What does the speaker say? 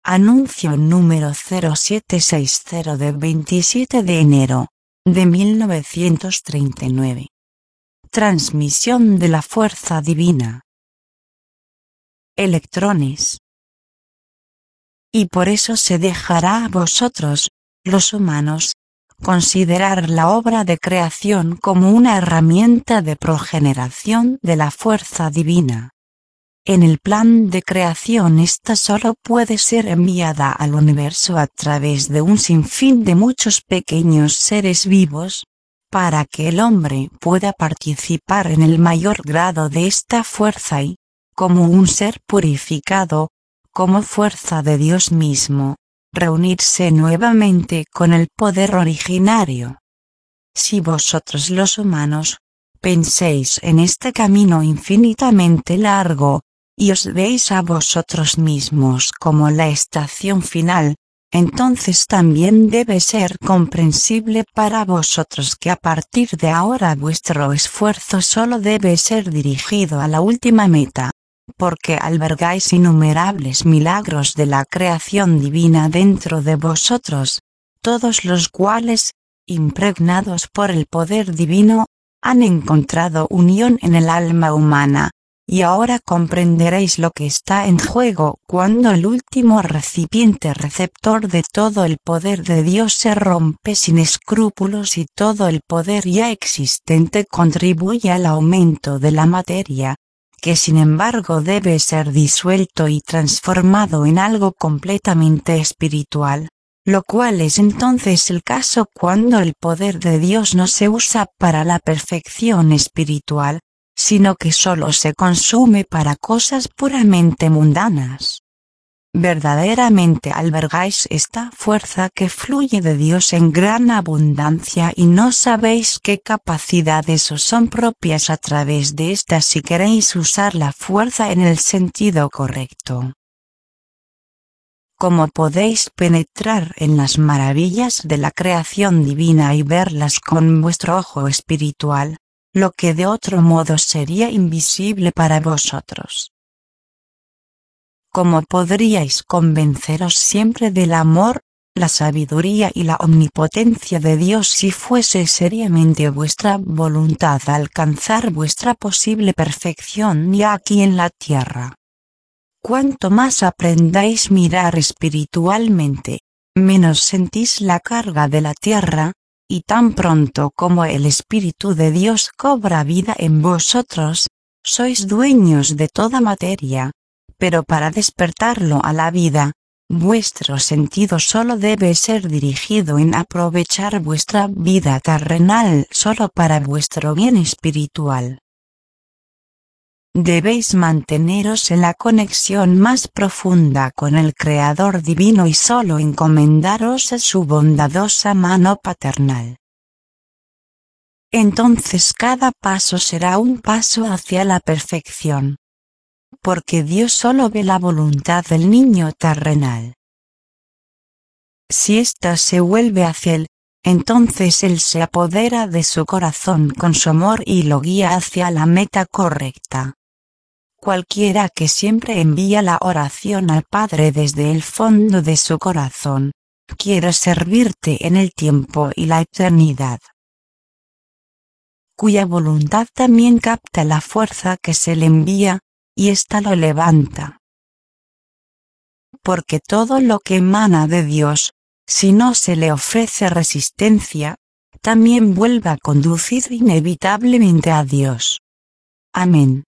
Anuncio número 0760 de 27 de enero de 1939. Transmisión de la fuerza divina. Electrones. Y por eso se dejará a vosotros, los humanos, considerar la obra de creación como una herramienta de progeneración de la fuerza divina. En el plan de creación esta solo puede ser enviada al universo a través de un sinfín de muchos pequeños seres vivos, para que el hombre pueda participar en el mayor grado de esta fuerza y, como un ser purificado, como fuerza de Dios mismo, reunirse nuevamente con el poder originario. Si vosotros los humanos, penséis en este camino infinitamente largo, y os veis a vosotros mismos como la estación final, entonces también debe ser comprensible para vosotros que a partir de ahora vuestro esfuerzo solo debe ser dirigido a la última meta, porque albergáis innumerables milagros de la creación divina dentro de vosotros, todos los cuales, impregnados por el poder divino, han encontrado unión en el alma humana. Y ahora comprenderéis lo que está en juego cuando el último recipiente receptor de todo el poder de Dios se rompe sin escrúpulos y todo el poder ya existente contribuye al aumento de la materia, que sin embargo debe ser disuelto y transformado en algo completamente espiritual, lo cual es entonces el caso cuando el poder de Dios no se usa para la perfección espiritual, sino que solo se consume para cosas puramente mundanas. Verdaderamente albergáis esta fuerza que fluye de Dios en gran abundancia y no sabéis qué capacidades os son propias a través de esta si queréis usar la fuerza en el sentido correcto. ¿Cómo podéis penetrar en las maravillas de la creación divina y verlas con vuestro ojo espiritual? Lo que de otro modo sería invisible para vosotros. ¿Cómo podríais convenceros siempre del amor, la sabiduría y la omnipotencia de Dios si fuese seriamente vuestra voluntad alcanzar vuestra posible perfección ya aquí en la tierra? Cuanto más aprendáis mirar espiritualmente, menos sentís la carga de la tierra, y tan pronto como el Espíritu de Dios cobra vida en vosotros, sois dueños de toda materia, pero para despertarlo a la vida, vuestro sentido solo debe ser dirigido en aprovechar vuestra vida terrenal solo para vuestro bien espiritual. Debéis manteneros en la conexión más profunda con el Creador divino y solo encomendaros a su bondadosa mano paternal. Entonces cada paso será un paso hacia la perfección. Porque Dios solo ve la voluntad del niño terrenal. Si ésta se vuelve hacia él, entonces él se apodera de su corazón con su amor y lo guía hacia la meta correcta. Cualquiera que siempre envía la oración al Padre desde el fondo de su corazón, quiere servirte en el tiempo y la eternidad. Cuya voluntad también capta la fuerza que se le envía, y ésta lo levanta. Porque todo lo que emana de Dios, si no se le ofrece resistencia, también vuelve a conducir inevitablemente a Dios. Amén.